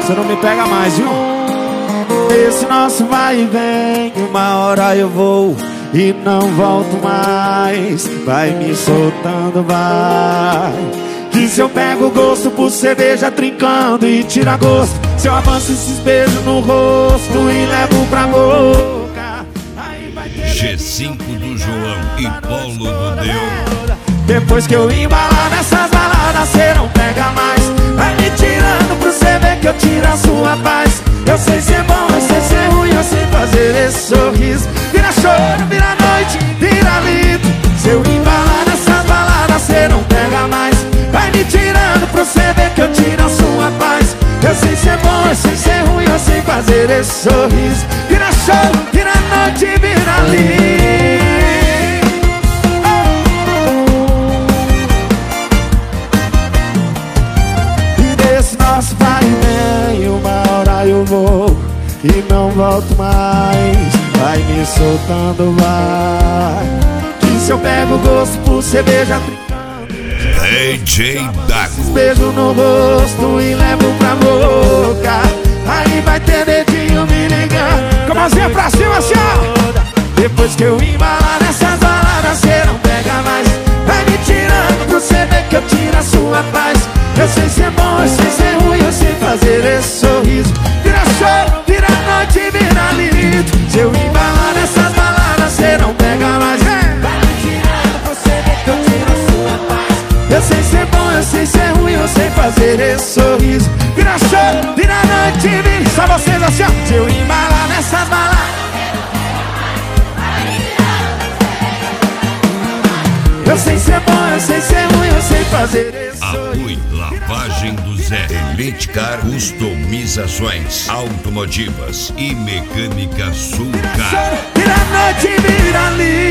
você não me pega mais, viu? Esse nosso vai e vem, uma hora eu vou e não volto mais. Vai me soltando, vai. Que se eu pego gosto por cerveja trincando e tira gosto, se eu avanço esses beijos no rosto e levo pra boca, aí vai ter G5 do João e Paulo do Deus. Depois que eu embalar nessas baladas, cê não pega mais. Vai me tirando pra você ver que eu tiro a sua paz. Eu sei ser bom, eu sei ser ruim, eu sei fazer esse sorriso. Vira choro, vira noite, vira lindo. Se eu embalar nessas baladas, cê não pega mais. Vai me tirando pra você ver que eu tiro a sua paz. Eu sei ser bom, eu sei ser ruim, eu sei fazer esse sorriso. Vira choro, vira noite, vira lindo. Nosso vai e vem, uma hora eu vou e não volto mais. Vai me soltando, vai. Que se eu pego gosto por cerveja trincando, DJ Dago. beijo no rosto e levo pra boca, aí vai ter dedinho me ligando. Com a mãozinha pra cima, assim, ó. Depois que eu embalar nessas baladas, cê não pega mais. Vai me tirando pra você ver que eu tiro a sua paz. Eu sei ser bom, eu sei ser ruim, eu sei fazer esse sorriso. Vira choro, vira noite, vira lindo. Se eu embalar nessas baladas, cê não pega mais. Vai me tirando pra você ver que eu tiro a sua paz. Eu sei ser bom, eu sei ser ruim, eu sei fazer esse sorriso. Vira choro, vira noite, vira. Só vocês assim, ó. Se eu embalar nessas baladas, eu sei ser bom, eu sei ser ruim, eu sei fazer esse sorriso. Apoio Lavagem do Zé. Elite Car Customizações automotivas e Mecânica Sul Car. Vira noite, vira lindo.